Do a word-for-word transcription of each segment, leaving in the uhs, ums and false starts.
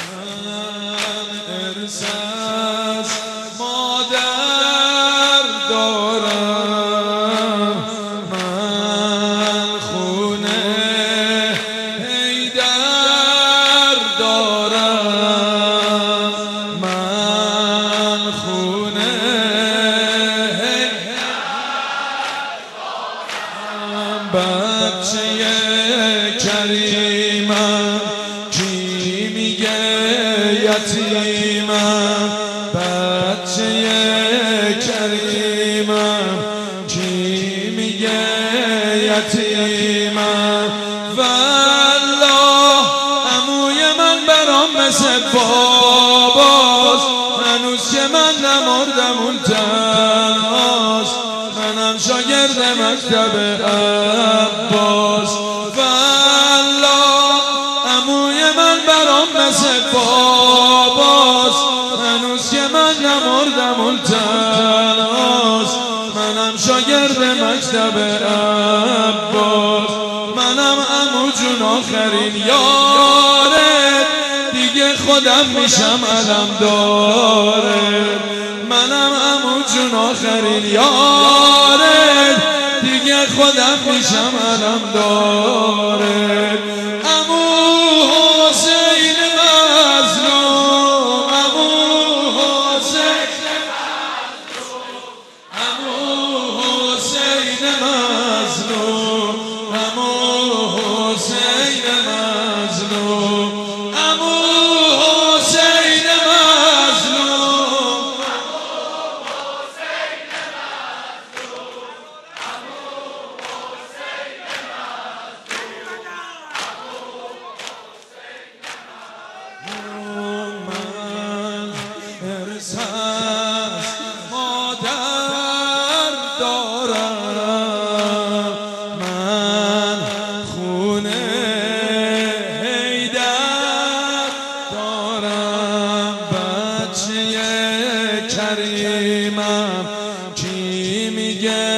ارث از مادر دارم، من خونه حیدر دارم، من خونه حیدر دارم. بچه کریمم کی میگه یتیمم، بچه کریمم کی میگه یتیمم. والله عموی من برام مثل باباست، هنوز که من نمردم اون تنهاست، منم شاگرد مکتب عباس. مثل باباست، هنوز که من نمردم اون تنهاست، منم شاگرد مکتب عباس. منم عمو جون آخرین یاره، دیگه خودم میشم علم داره. منم عمو جون آخرین یاره، دیگه خودم میشم علم داره. مادر دارم، من خونه حیدر دارم. بچه کریمم کی میگه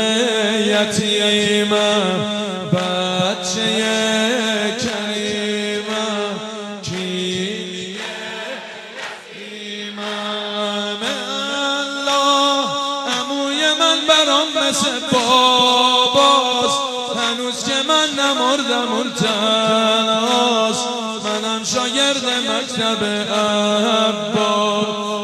یتیمم، بچه کریمم کی برام مثل باباست، هنوز که من نمردم اون تنهاست، منم شاگرد مکتب عباس.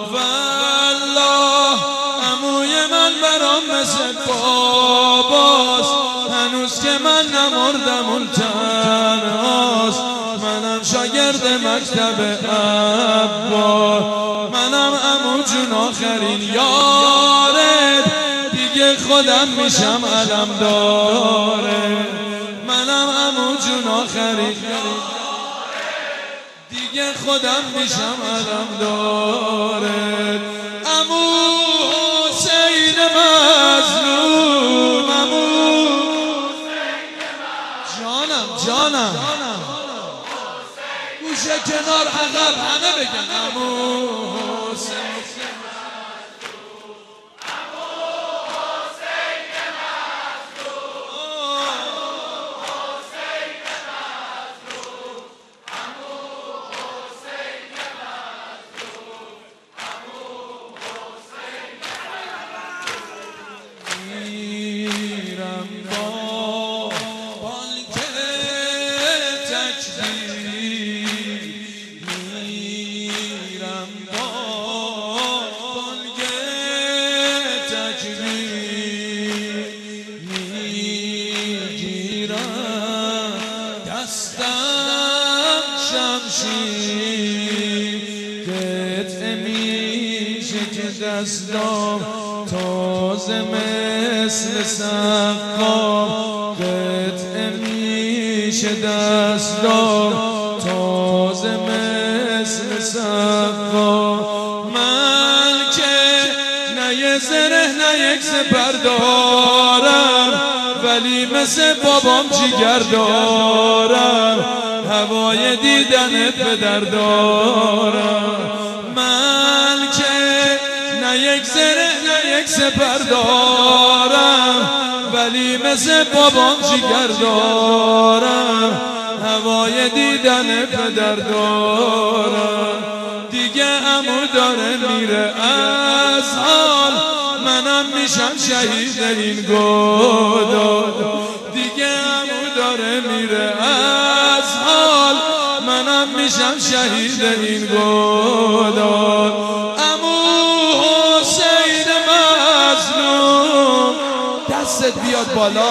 والله عموی من برام مثل باباست، هنوز که من نمردم اون تنهاست، منم شاگرد مکتب عباس. منم عمو جون آخرین یاره، دیگه خودم میشم علم داره. منم عمو جون آخرین دیگه خودم میشم علم داره. عمو حسین مظلوم، عمو جانم جانم گوشه کنار عقب همه بگن عمو حسین. دستم شمشیر قطعه میشه که دستام تازه مثل سقام، قطعه میشه دستام تازه مثل سقام. من که نه یه زره نه یک سپر دارم، ولی مثل بابام جیگر دارم، هوای دیدنت به در دارم. من که نه یک زره نه یک سپر دارم، ولی مثل بابام جیگر دارم، هوای دیدنت به در دارم. داره میره از حال، منم میشم شهید این گودال. دیگه عمو داره میره از حال، منم میشم شهید این گودال. عمو حسین مظلوم، دستت بیاد بالا.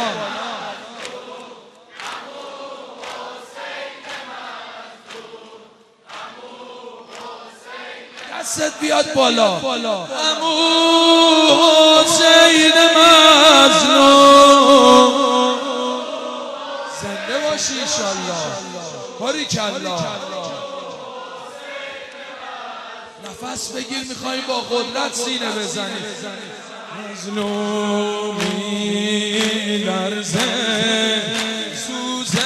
دستت بیاد بالا. عمو حسین مظلوم، زنده باشی انشالله. باریکالله. نفس بگیر، میخوایی با قدرت سینه بزنی. مظلومی لرزه سوزه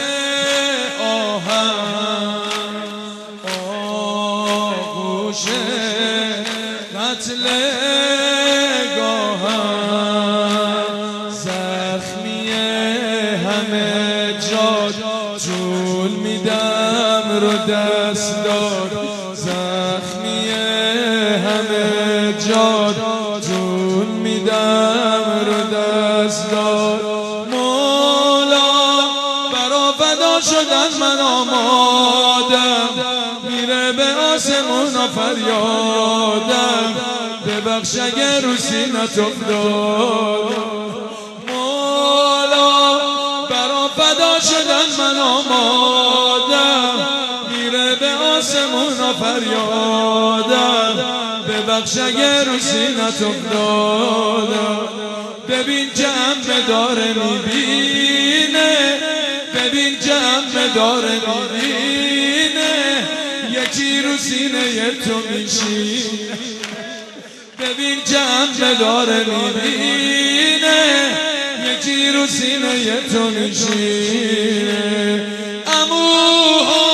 آهن، آغوش قتل گاهن، زخمی همه جا جون میدم رو دست داد، زخمی همه جا جون میدم رو دست داد. مولا برا فدا شدن من آمادم، میره به آسمون و فریادم، ببخش اگر رو سینت افتادم. مولا برا فدا شدن من آمادم، میره به آسمون و فریادم، ببخش اگر رو سینت افتادم. ببین جمع داره میبینه، ببین جمع داره میبینه، یکی رو سینه تو میشینه. ببین جمع داره میبینه، یکی رو سینه تو میشینه. عمو